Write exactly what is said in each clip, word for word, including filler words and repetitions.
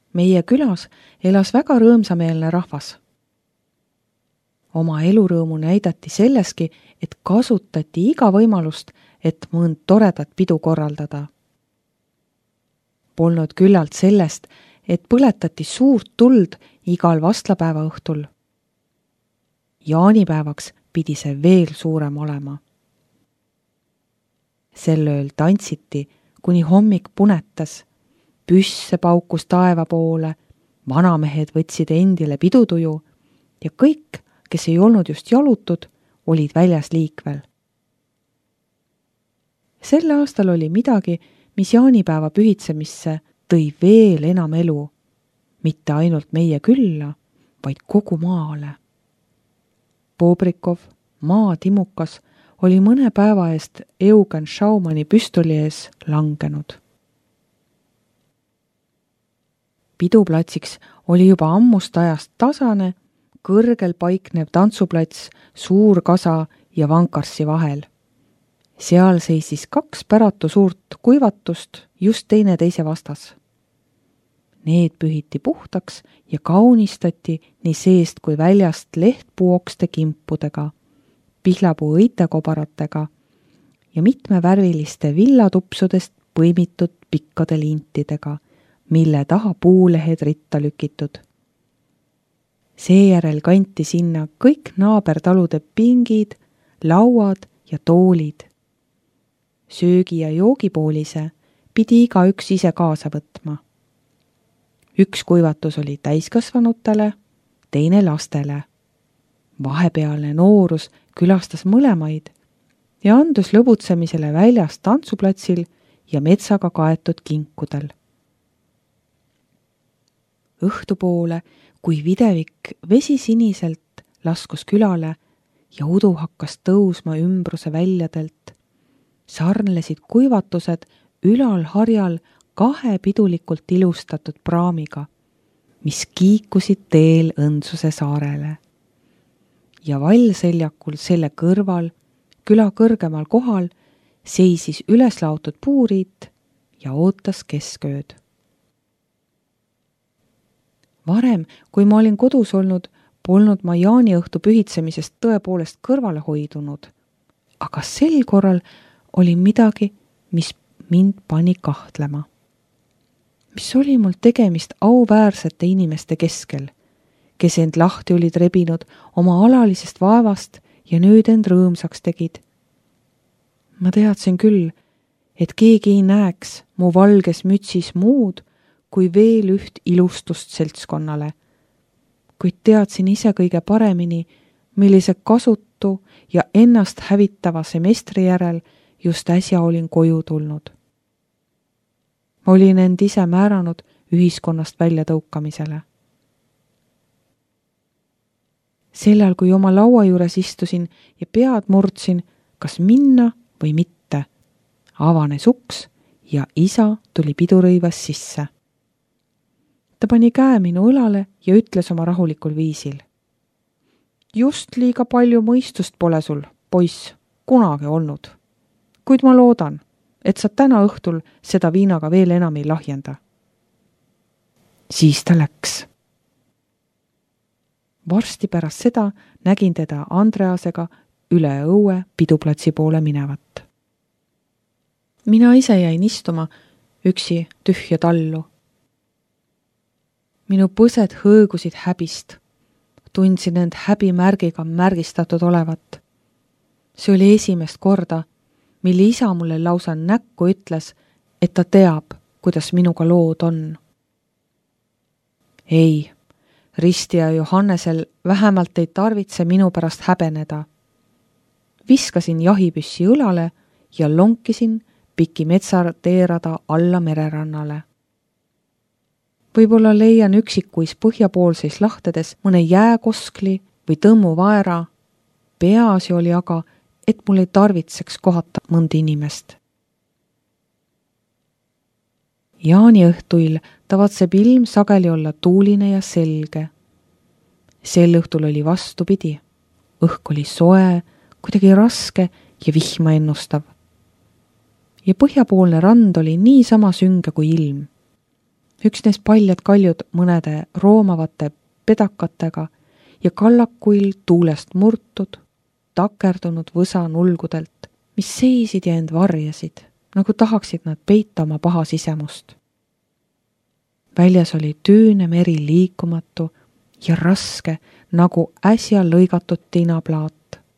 Meie külas elas väga rõõmsameelne rahvas. Oma elurõõmu näidati selleski, et kasutati iga võimalust, et mõnd toredat pidu korraldada. Polnud küllalt sellest, et põletati suurt tuld igal vastlapäeva õhtul. Jaanipäevaks pidi see veel suurem olema. Sel ööl tantsiti, kuni hommik punetas, püsse paukus taeva poole, vanamehed võtsid endile pidutuju ja kõik, kes ei olnud just jalutud, olid väljas liikvel. Sel aastal oli midagi, mis jaanipäeva pühitsemisse tõi veel enam elu, mitte ainult meie külla, vaid kogu maale. Bobrikov, maatimukas, oli mõne päeva eest Eugen Schaumani püstoli ees langenud. Piduplatsiks oli juba ammust ajast tasane, kõrgel paiknev tantsuplats Suur Kasa ja Vankarsi vahel. Seal seisis kaks päratu suurt kuivatust just teine teise vastas. Need pühiti puhtaks ja kaunistati nii seest kui väljast lehtpuokste kimpudega, pihlapuu õitekobaratega ja mitmevärviliste villatupsudest põimitud pikkade lintidega, mille taha puulehed ritta lükitud. Seejärel kanti sinna kõik naabertalude pingid, lauad ja toolid. Söögi- ja joogipoolise pidi iga üks ise kaasa võtma. Üks kuivatus oli täiskasvanutele, teine lastele. Vahepealne noorus külastas mõlemaid ja andus lõbutsemisele väljas tantsuplatsil ja metsaga kaetud kinkudel. Õhtupoole, kui videvik vesisiniselt laskus külale ja udu hakkas tõusma ümbruse väljadelt, sarnlesid kuivatused ülal harjal kahe pidulikult ilustatud praamiga, mis kiikusid teel Õndsuse saarele. Ja vallseljakul selle kõrval, küla kõrgemal kohal, seisis üles laotud puuriit ja ootas keskööd. Varem, kui ma olin kodus olnud, polnud ma jaaniõhtu pühitsemisest tõepoolest kõrvale hoidunud, aga sel korral oli midagi, mis mind pani kahtlema. Mis oli mul tegemist auväärsete inimeste keskel, kes end lahti olid rebinud oma alalisest vaevast ja nüüd end rõõmsaks tegid. Ma teadsin küll, et keegi ei näeks mu valges mütsis muud kui veel üht ilustust seltskonnale, kuid teadsin ise kõige paremini, millise kasutu ja ennast hävitava semestri järel just äsja olin koju tulnud. Olin end ise määranud ühiskonnast välja tõukamisele. Sellal, kui oma laua juures istusin ja pead murdsin, kas minna või mitte, avanes uks ja isa tuli pidurõivas sisse. Ta pani käe minu õlale ja ütles oma rahulikul viisil. Just liiga palju mõistust pole sul, poiss, kunagi olnud. Kuid ma loodan, et sa täna õhtul seda viinaga veel enam ei lahjenda. Siis ta läks. Varsti pärast seda nägin teda Andreasega üle õue piduplatsi poole minevat. Mina ise jäin istuma üksi tühja tallu. Minu põsed hõõgusid häbist. Tundsin end häbimärgiga märgistatud olevat. See oli esimest korda, mille isa mulle lausa näkku ütles, et ta teab, kuidas minuga lood on. Ei, Risti ja Johannesel vähemalt ei tarvitse minu pärast häbeneda. Viskasin jahipüssi õlale ja lonkisin piki metsateerada alla mererannale. Võib-olla leian üksikuis põhjapoolseis lahtedes mõne jääkoskli või tõmmu vaera. Peaasi oli aga, et mul ei tarvitseks kohata mõnd inimest. Jaaniõhtuil tavatseb ilm sageli olla tuuline ja selge. Sel õhtul oli vastupidi. Õhk oli soe, kuidagi raske ja vihma ennustav. Ja põhjapoolne rand oli nii sama sünge kui ilm. Üksnes paljad kaljud mõnede roomavate pedakatega ja kallakuil tuulest murtud, takerdunud võsa nulgudelt, mis seisid ja end varjasid, nagu tahaksid nad peita oma paha sisemust. Väljas oli tüüne meri liikumatu ja raske, nagu äsja lõigatud tinaplaat.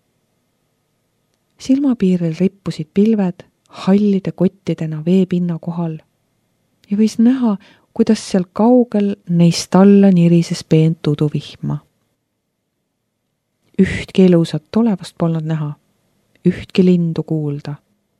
Silmapiiril rippusid pilved hallide kottidena veepinna kohal ja võis näha, kuidas seal kaugel neist alla nirises peent uduvihma. Ühtki elusat olevast polnud näha, ühtki lindu kuulda.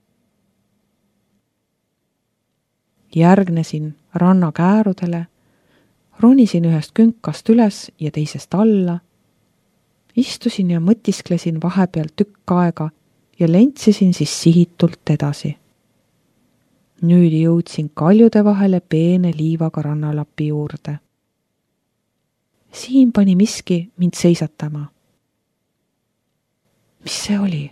Järgnesin ranna käärudele, ronisin ühest künkast üles ja teisest alla, istusin ja mõtisklesin vahepeal tükk aega ja lentsisin siis sihitult edasi. Nüüd jõudsin kaljude vahele peene liivaga rannalapi juurde. Siin pani miski mind seisatama. Mis see oli?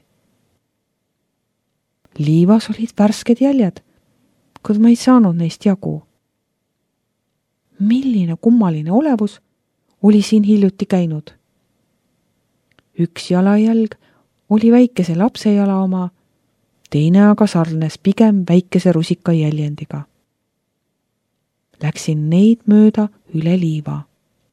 Liivas olid värsked jäljed, kuid ma ei saanud neist jagu. Milline kummaline olevus oli siin hiljuti käinud? Üks jalajälg oli väikese lapse jala oma, teine aga sarnes pigem väikese rusika jäljendiga. Läksin neid mööda üle liiva.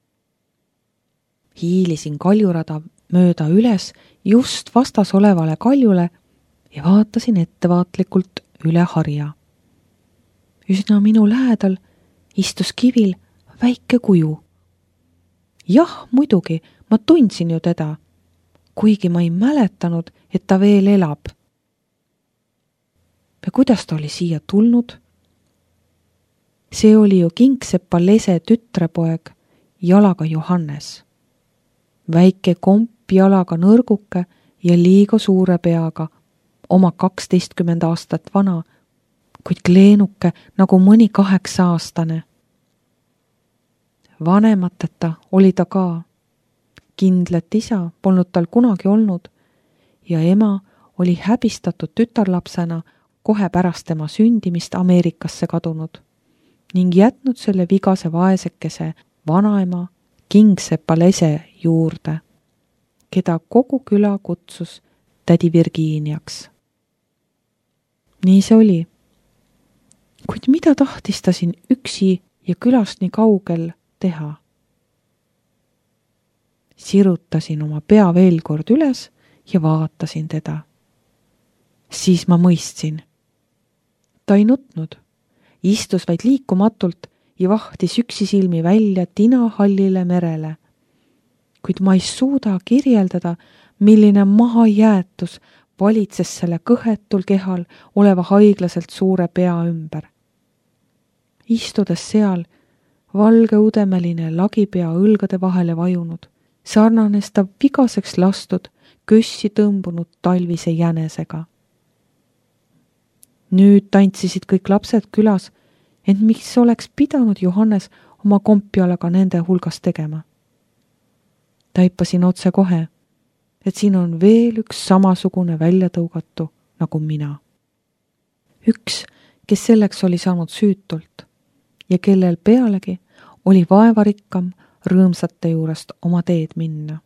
Hiilisin kaljurada mööda üles just vastas olevale kaljule ja vaatasin ettevaatlikult üle harja. Üsna minu lähedal istus kivil väike kuju. Jah, muidugi, ma tundsin ju teda, kuigi ma ei mäletanud, et ta veel elab. Ja kuidas ta oli siia tulnud? See oli ju Kingsepa lese tütrepoeg jalaga Johannes. Väike komp jalaga nõrguke ja liiga suure peaga, oma kaksteistkümmend aastat vana, kuid kleenuke nagu mõni kaheksa aastane. Vanemateta oli ta ka. Kindlat isa polnud tal kunagi olnud ja ema oli häbistatud tütarlapsena kohe pärast tema sündimist Ameerikasse kadunud ning jätnud selle vigase vaesekese vanaema Kingsepa lese juurde, keda kogu küla kutsus tädi Virginiaks. Nii see oli. Kuid mida tahtis ta siin üksi ja külast nii kaugel teha? Sirutasin oma pea veel kord üles ja vaatasin teda. Siis ma mõistsin. Ta ei nutnud, istus vaid liikumatult ja vahtis üksisilmi välja tinahallile merele. Kuid ma ei suuda kirjeldada, milline mahajäätus valitses selle kõhetul kehal oleva haiglaselt suure pea ümber. Istudes seal, valge udemeline lagipea õlgade vahele vajunud, sarnanes ta vigaseks lastud, kössi tõmbunud talvise jänesega. Nüüd tantsisid kõik lapsed külas, ent miks oleks pidanud Johannes oma kompjalaga nende hulgas tegema? Taipasin otse kohe, et siin on veel üks samasugune väljatõugatu nagu mina. Üks, kes selleks oli saanud süütult ja kellel pealegi oli vaevarikkam rõõmsate juurest oma teed minna.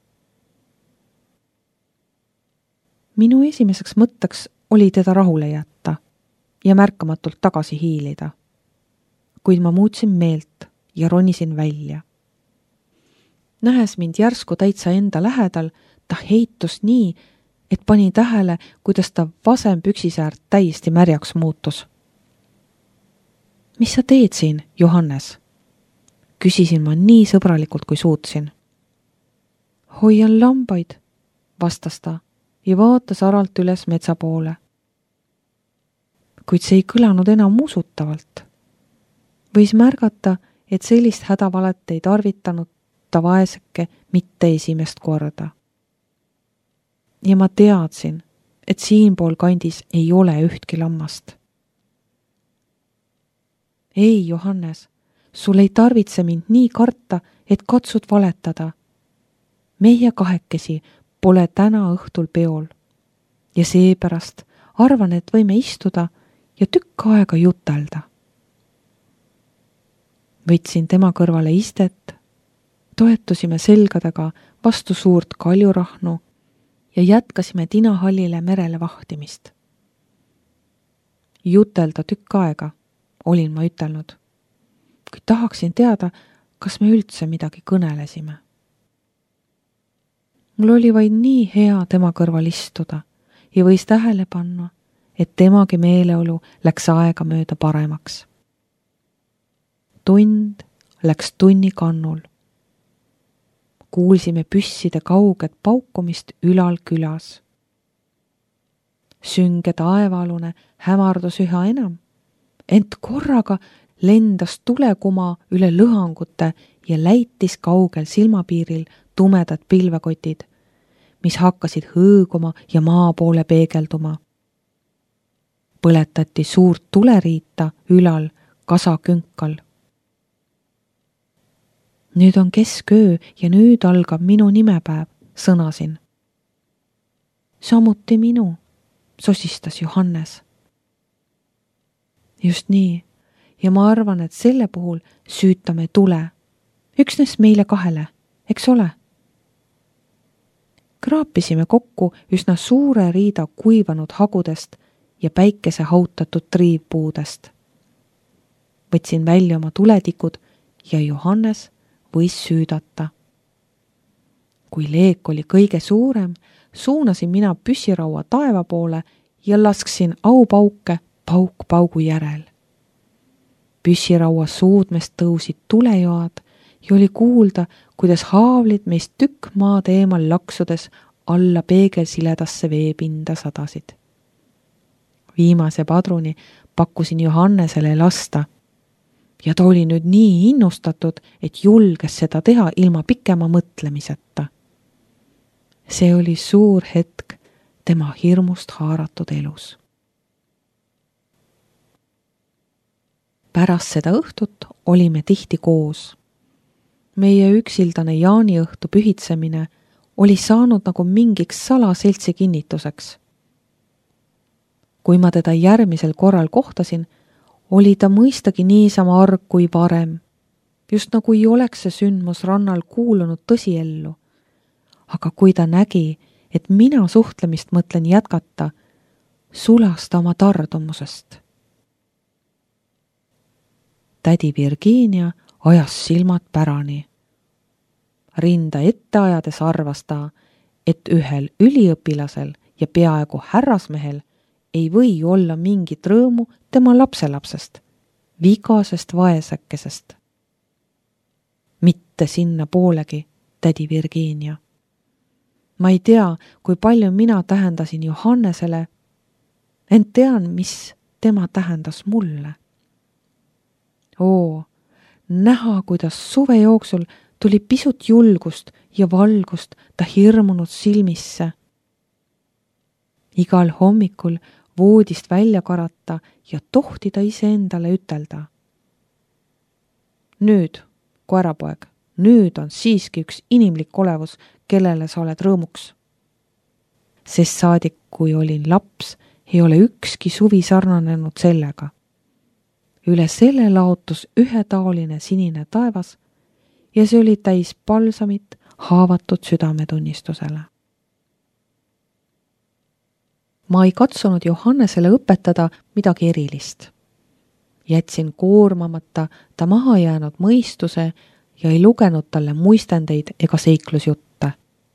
Minu esimeseks mõtteks oli teda rahule jätta ja märkamatult tagasi hiilida, kuid ma muutsin meelt ja ronisin välja. Nähes mind järsku täitsa enda lähedal, ta heitus nii, et pani tähele, kuidas ta vasem püksisäärt täiesti märjaks muutus. Mis sa teed siin, Johannes? Küsisin ma nii sõbralikult, kui suutsin. Hoian lambaid, vastas ta ja vaatas aralt üles metsa poole. Kuid see ei kõlanud enam usutavalt. Võis märgata, et sellist hädavalet ei tarvitanud ta vaeseke mitte esimest korda. Ja ma teadsin, et siinpool kandis ei ole ühtki lammast. Ei, Johannes, sul ei tarvitse mind nii karta, et katsud valetada. Meie kahekesi pole täna õhtul peol ja seepärast arvan, et võime istuda ja tükk aega jutelda. Võtsin tema kõrvale istet, toetusime selgadega vastu suurt kaljurahnu ja jätkasime Tinahallile merele vahtimist. Jutelda tükk aega, olin ma ütelnud, kui tahaksin teada, kas me üldse midagi kõnelesime. Mul oli vaid nii hea tema kõrval istuda ja võis tähele panna, et temagi meeleolu läks aega mööda paremaks. Tund läks tunni kannul. Kuulsime püsside kauget paukumist ülal külas. Sünge taevaalune hämardus üha enam, ent korraga lendas tulekuma üle lõhangute ja läitis kaugel silmapiiril tumedad pilvekotid, mis hakkasid hõõguma ja maa poole peegelduma. Põletati suurt tuleriita ülal kasakünkal. Nüüd on kesköö ja nüüd algab minu nimepäev, sõnasin. Samuti minu, sosistas Johannes. Just nii, ja ma arvan, et selle puhul süütame tule. Üksnes meile kahele, eks ole? Kraapisime kokku üsna suure riida kuivanud hagudest ja päikese hautatud triivpuudest. Võtsin välja oma tuletikud ja Johannes võis süüdata. Kui leek oli kõige suurem, suunasin mina püssiraua taeva poole ja lasksin aupauke pauk paugu järel. Püssiraua suudmest tõusid tulejoad ja oli kuulda, kuidas haavlid meist tükk maad eemal laksudes alla peegelsiledasse veepinda sadasid. Viimase padruni pakkusin Johannesele lasta ja ta oli nüüd nii innustatud, et julges seda teha ilma pikema mõtlemiseta. See oli suur hetk tema hirmust haaratud elus. Pärast seda õhtut olime tihti koos. Meie üksildane jaaniõhtu pühitsemine oli saanud nagu mingiks salaseltsi kinnituseks. Kui ma teda järgmisel korral kohtasin, oli ta mõistagi niisama arg kui varem, just nagu ei oleks see sündmus rannal kuulunud tõsiellu. Aga kui ta nägi, et mina suhtlemist mõtlen jätkata, sulas ta oma tardumusest. Tädi Virginia ajas silmad pärani. Rinda ette ajades arvas ta, et ühel üliõpilasel ja peaaegu härrasmehel ei või olla mingit rõõmu tema lapselapsest, vigasest vaesekesest. Mitte sinna poolegi, tädi Virginia. Ma ei tea, kui palju mina tähendasin Johannesele, ent tean, mis tema tähendas mulle. Oo, näha, kuidas suve jooksul tuli pisut julgust ja valgust ta hirmunud silmisse. Igal hommikul voodist välja karata ja tohtida iseendale ütelda. Nüüd, koerapoeg, nüüd on siiski üks inimlik olevus, kellele sa oled rõõmuks. Sest saadik, kui olin laps, ei ole ükski suvi sarnanenud sellega. Üle selle laotus ühetaoline sinine taevas ja see oli täis palsamit haavatud südametunnistusele. Ma ei katsunud Johannesele õpetada midagi erilist. Jätsin koormamata ta maha jäänud mõistuse ja ei lugenud talle muistendeid ega seiklusjutte.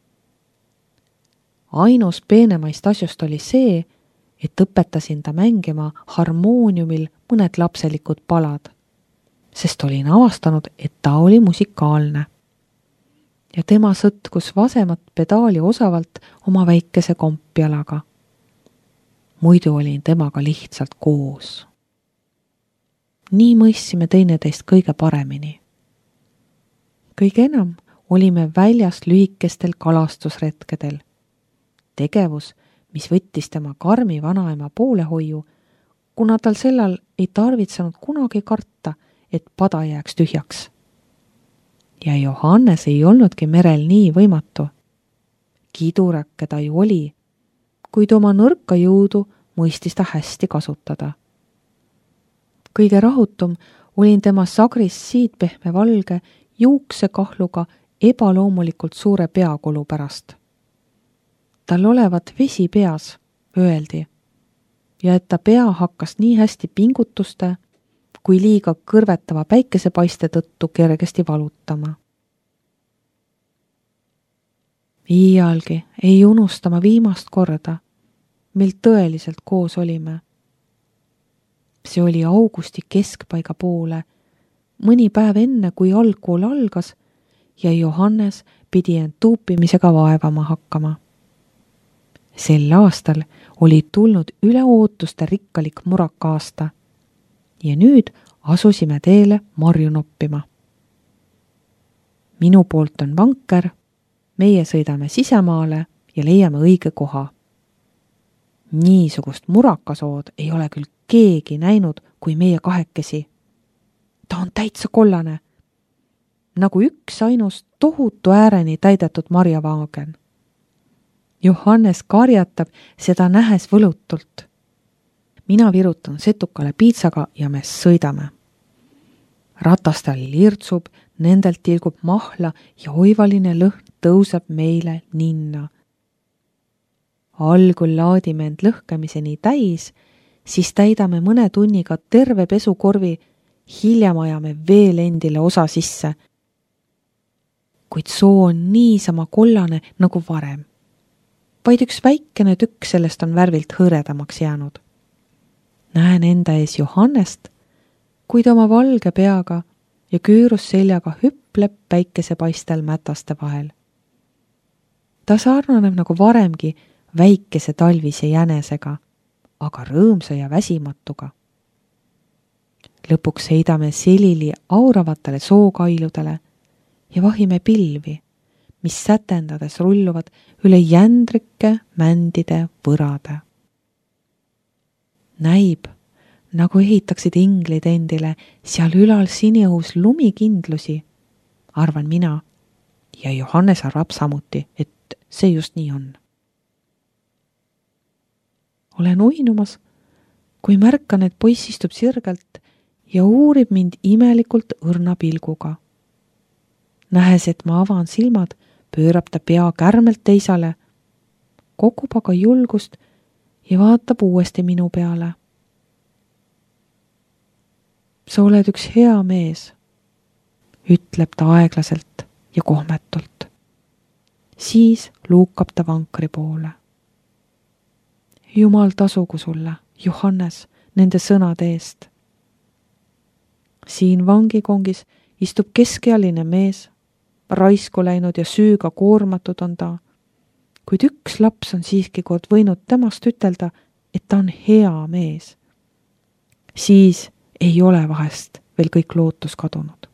Ainus peenemaist asjust oli see, et õpetasin ta mängima harmooniumil mõned lapselikud palad, sest olin avastanud, et ta oli musikaalne. Ja tema sõtkus vasemat pedaali osavalt oma väikese kompjalaga. Muidu olin temaga lihtsalt koos. Nii mõistsime teineteist kõige paremini. Kõige enam olime väljast lühikestel kalastusretkedel. Tegevus, mis võttis tema karmi vanaema poolehoiu, kuna tal sellal ei tarvitsenud kunagi karta, et pada jääks tühjaks. Ja Johannes ei olnudki merel nii võimatu. Kidurakke ta ju oli, kuid oma nõrka jõudu mõistis ta hästi kasutada. Kõige rahutum olin tema sagris siidpehme valge, juuksekahluga ebaloomulikult suure peakolu pärast. Tal olevat vesi peas, öeldi, ja et ta pea hakkas nii hästi pingutuste, kui liiga kõrvetava päikesepaiste tõttu kergesti valutama. Iialgi ei unustama viimast korda, mil tõeliselt koos olime. See oli augusti keskpaiga poole, mõni päev enne, kui algkool algas ja Johannes pidi end tuupimisega vaevama hakkama. Sel aastal oli tulnud üle ootuste rikkalik murakaasta ja nüüd asusime teele marju noppima. Minu poolt on vanker, meie sõidame sisemaale ja leiame õige koha. Niisugust murakasood ei ole küll keegi näinud kui meie kahekesi. Ta on täitsa kollane, nagu üks ainus tohutu ääreni täidetud marjavaagen. Johannes karjatab seda nähes võlutult. Mina virutan setukale piitsaga ja me sõidame. Ratastel lirtsub, nendelt tilgub mahla ja oivaline lõhn tõuseb meile ninna. Algul laadime end lõhkemiseni täis, siis täidame mõne tunniga terve pesukorvi, hiljem ajame veel endile osa sisse. Kuid soo on niisama kollane nagu varem. Vaid üks väikene tükk sellest on värvilt hõredamaks jäänud. Näen enda ees Johannest, kui ta oma valge peaga ja küürus seljaga hüpleb päikesepaistel mätaste vahel. Ta sarnaneb nagu varemgi väikese talvise jänesega, aga rõõmsa ja väsimatuga. Lõpuks heidame selili auravatele sookailudele ja vahime pilvi, mis sätendades rulluvad üle jändrike mändide võrade. Näib, nagu ehitaksid inglid endile seal ülal siniõhus lumikindlusi, arvan mina, ja Johannes arvab samuti, et see just nii on. Olen uinumas, kui märkan, et poiss istub sirgelt ja uurib mind imelikult õrna pilguga. Nähes, et ma avan silmad, pöörab ta pea kärmelt teisale, kokub aga julgust ja vaatab uuesti minu peale. Sa oled üks hea mees, ütleb ta aeglaselt ja kohmetult. Siis luukab ta vankri poole. Jumal tasugu sulle, Johannes, nende sõnade eest. Siin vangikongis istub keskealine mees, raisku läinud ja süüga koormatud on ta, kuid üks laps on siiski kord võinud temast ütelda, et ta on hea mees. Siis ei ole vahest veel kõik lootus kadunud.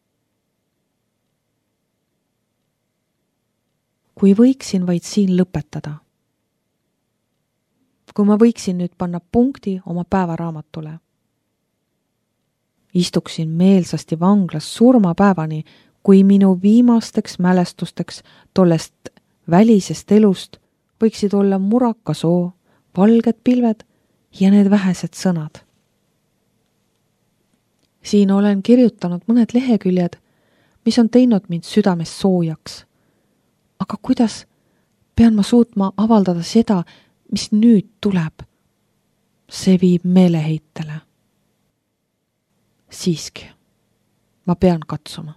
Kui võiksin vaid siin lõpetada. Kui ma võiksin nüüd panna punkti oma päevaraamatule. Istuksin meelsasti vanglas surmapäevani, kui minu viimasteks mälestusteks tollest välisest elust võiksid olla murakasoo, valged pilved ja need vähesed sõnad. Siin olen kirjutanud mõned leheküljed, mis on teinud mind südames soojaks. Aga kuidas pean ma suutma avaldada seda, mis nüüd tuleb? See viib meeleheitele. Siiski, ma pean katsuma.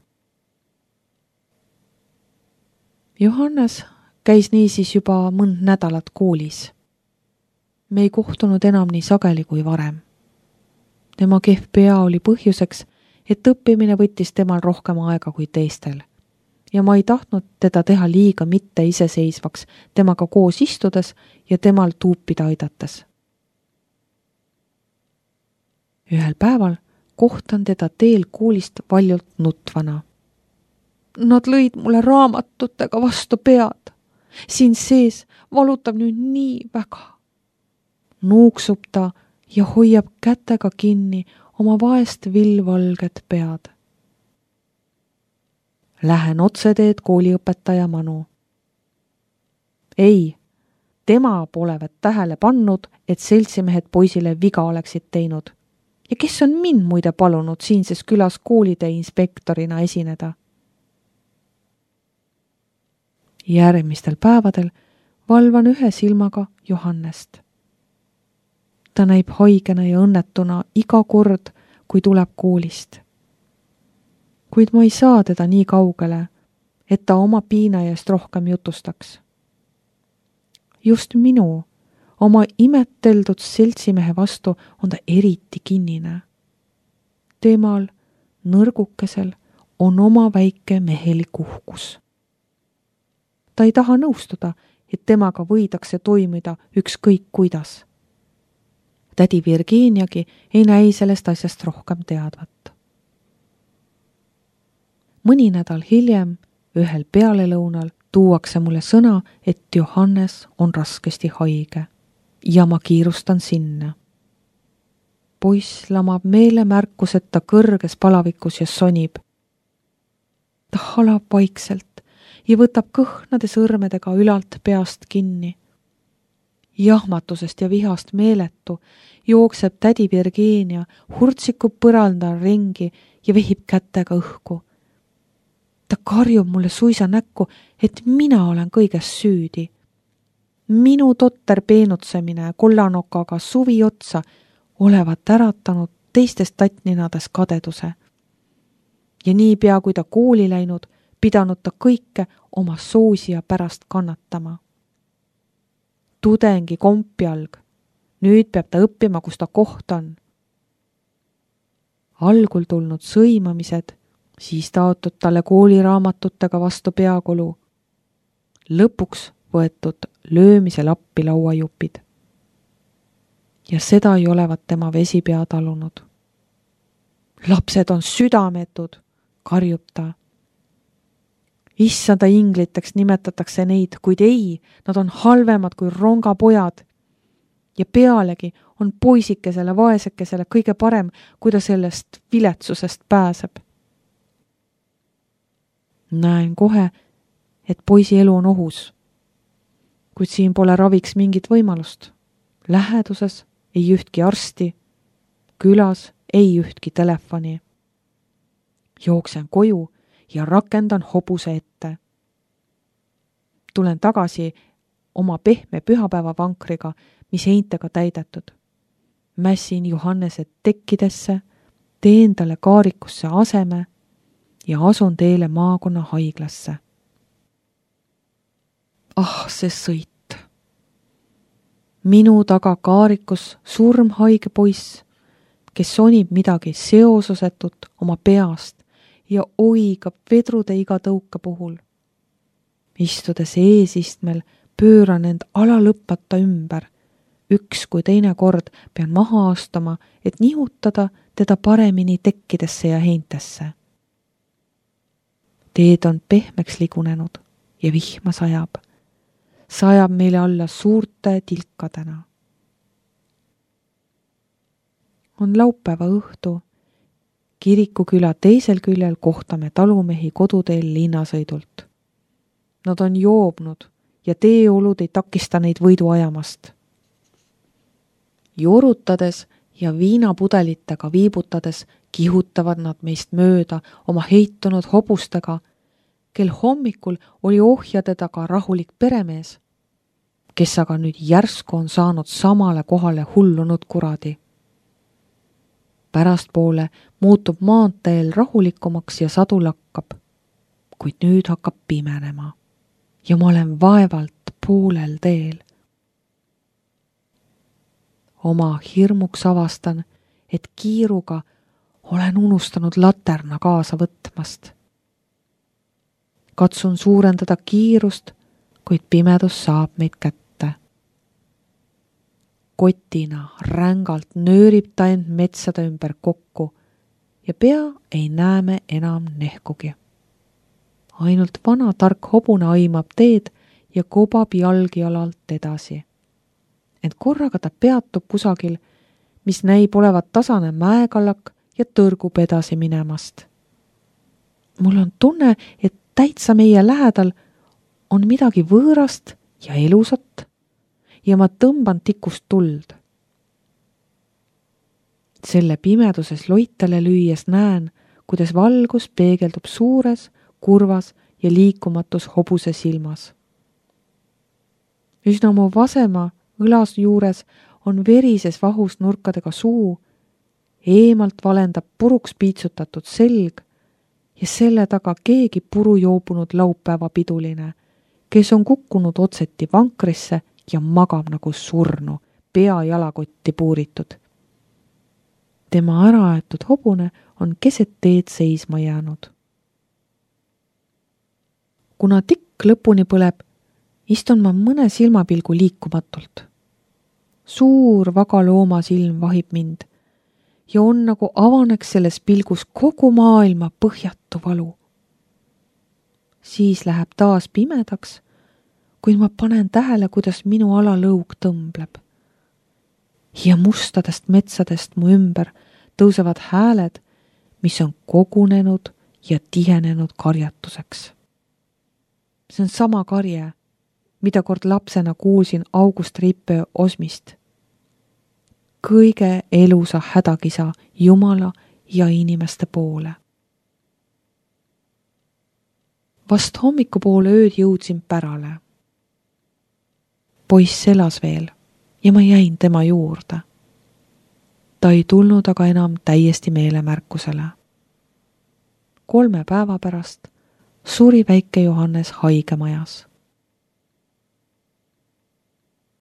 Johannes käis niisiis juba mõnd nädalat koolis. Me ei kohtunud enam nii sageli kui varem. Tema kehv pea oli põhjuseks, et õppimine võttis temal rohkem aega kui teistel. Ja ma ei tahtnud teda teha liiga mitte iseseisvaks temaga koos istudes ja temal tuupida aidates. Ühel päeval kohtan teda teel koolist valjult nutvana. Nad lõid mulle raamatutega vastu pead. Siin sees valutab nüüd nii väga. Nuuksub ta ja hoiab kätega kinni oma vaest villvalget pead. Lähen otseteed kooliõpetaja Manu. Ei, tema polevat tähele pannud, et seltsimehed poisile viga oleksid teinud ja kes on mind muide palunud siinses külas koolide inspektorina esineda? Järgmistel päevadel valvan ühe silmaga Johannest. Ta näib haigena ja õnnetuna iga kord, kui tuleb koolist. Kuid ma ei saa teda nii kaugele, et ta oma piinajast rohkem jutustaks. Just minu, oma imeteldud seltsimehe vastu on ta eriti kinnine. Temal, nõrgukesel, on oma väike mehelik uhkus. Ta ei taha nõustuda, et temaga võidakse toimida ükskõik kuidas. Tädi Virginiagi ei näi sellest asjast rohkem teadvat. Mõni nädal hiljem, ühel pealelõunal, tuuakse mulle sõna, et Johannes on raskesti haige ja ma kiirustan sinna. Poiss lamab meelemärkuseta kõrges palavikus ja sonib. Ta halab vaikselt ja võtab kõhnade sõrmedega ülalt peast kinni. Jahmatusest ja vihast meeletu jookseb tädi Virginia hurtsikub põrandal ringi ja vehib kätega õhku. Ta karjub mulle suisa näkku, et mina olen kõiges süüdi. Minu totter peenutsemine kollanokaga suvi otsa olevat äratanud teistest tattninades kadeduse. Ja niipea, kui ta kooli läinud, pidanud ta kõike oma soosija pärast kannatama. Tudengi kompjalg. Nüüd peab ta õppima, kus ta koht on. Algul tulnud sõimamised, siis taotud talle kooliraamatutega vastu peakolu. Lõpuks võetud löömisel appi lauajupid. Ja seda ei olevat tema vesipea talunud. Lapsed on südametud, karjub ta. Issanda ingliteks nimetatakse neid, kuid ei, nad on halvemad kui rongapojad. Ja pealegi on poisikesele vaesekesele kõige parem, kui ta sellest viletsusest pääseb. Näen kohe, et poisi elu on ohus, kuid siin pole raviks mingit võimalust. Läheduses ei ühtki arsti, külas ei ühtki telefoni. Jooksen koju ja rakendan hobuse ette. Tulen tagasi oma pehme pühapäevavankriga, mis heintega täidetud. Mässin Johannese tekkidesse, teen talle kaarikusse aseme ja asun teele maakonna haiglasse. Ah, see sõit! Minu taga kaarikus surmhaige poiss, kes sonib midagi seososetut oma peast ja oigab vedrude iga tõuke puhul. Istudes eesistmel pööran end alalõppata ümber. Üks kui teine kord pean maha astuma, et nihutada teda paremini tekkidesse ja heintesse. Teed on pehmeks ligunenud ja vihma sajab. Sajab meile alla suurte tilkadena. On laupäeva õhtu. Kirikuküla teisel küljel kohtame talumehi koduteel linnasõidult. Nad on joobnud ja teeolud ei takista neid võidu ajamast. Jorutades ja viinapudelitega viibutades kihutavad nad meist mööda oma heitunud hobustega, kel hommikul oli ohjade taga rahulik peremees, kes aga nüüd järsku on saanud samale kohale hullunud kuradi. Pärastpoole muutub maanteel rahulikumaks ja sadu lakkab, kuid nüüd hakkab pimenema ja ma olen vaevalt poolel teel. Oma hirmuks avastan, et kiiruga olen unustanud laterna kaasa võtmast. Katsun suurendada kiirust, kuid pimedus saab meid kätte. Kotina rängalt nöörib ta end metsade ümber kokku ja pea ei näe me enam nehkugi. Ainult vana tark hobune aimab teed ja kobab jalgjalalt edasi. Ent korraga ta peatub kusagil, mis näib olevat tasane mäekallak ja tõrgub edasi minemast. Mul on tunne, et täitsa meie lähedal on midagi võõrast ja elusat ja ma tõmban tikust tuld. selle pimeduses loitale lüües näen, kuidas valgus peegeldub suures, kurvas ja liikumatus hobuse silmas. Üsna mu vasema õlas juures on verises vahus nurkadega suu, eemalt valendab puruks piitsutatud selg ja selle taga keegi puru joobunud laupäeva piduline, kes on kukkunud otseti vankrisse ja magab nagu surnu, pea jalakotti puuritud. Tema äraaetud hobune on keset teed seisma jäänud. Kuna tikk lõpuni põleb, istun ma mõne silmapilgu liikumatult. Suur vaga looma silm vahib mind ja on nagu avaneks selles pilgus kogu maailma põhjatu valu. Siis läheb taas pimedaks, kuid ma panen tähele, kuidas minu alalõug tõmbleb. Ja mustadest metsadest mu ümber tõusevad hääled, mis on kogunenud ja tihenenud karjatuseks. See on sama karje, mida kord lapsena kuulsin August Rippe osmist. Kõige elusa hädakisa Jumala ja inimeste poole. Vast hommikupoole ööd jõudsin pärale. Poiss elas veel ja ma jäin tema juurde. Ta ei tulnud aga enam täiesti meelemärkusele. Kolme päeva pärast suri väike Johannes haigemajas.